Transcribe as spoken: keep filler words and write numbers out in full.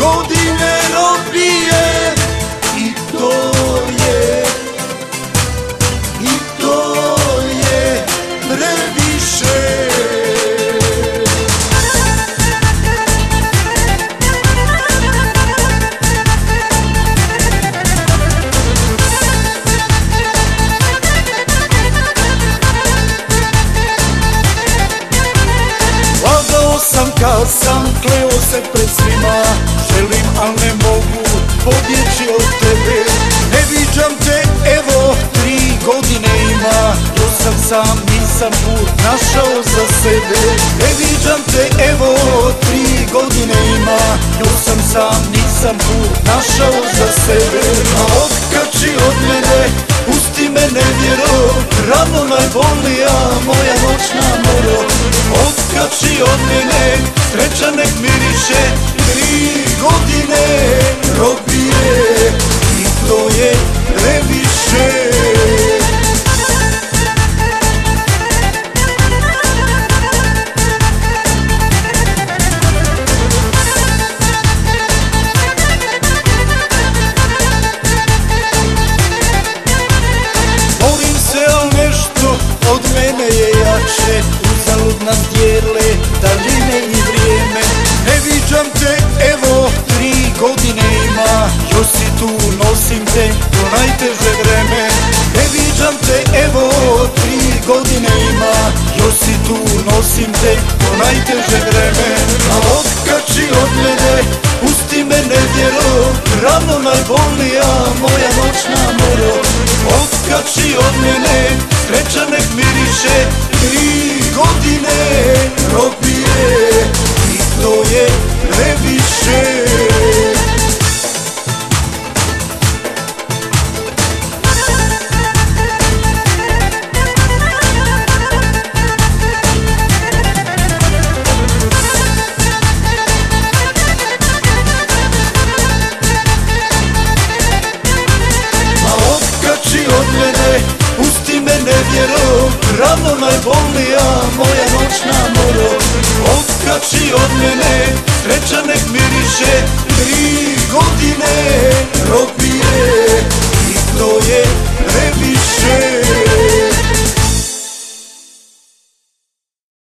godine robije i to je, i to je previše. Kad sam kleo se pred svima, želim al ne mogu pobjeći od tebe. Ne viđam te, evo tri godine ima, još sam sam, nisam put našao za sebe. Ne viđam te, evo tri godine ima, još sam sam, nisam put našao za sebe. A otkači od mene, pusti me nevjero, rano najbolnija moja noćna moro. Otkači od mene, sreća nek miriše, tri godine robije i to je previše. Molim se, al nešto od mene je jače, uzalud nas dijele daljine i vrijeme. Ne viđam te, evo tri godine ima, još si tu, nosim te do najteže vreme. Ne viđam te, evo tri godine ima, još si tu, nosim te do najteže vreme. A otkači od mene, pusti me nevjero, rano najbolnija moja noćna moro. Otkači od mene, sreća nek miriše, tri godine robije i to je previše. A otkači od mene, pusti me nevjero, rano najbolnija moja noćna moro. Otkači od mene, sreća nek miriše, tri godine robije.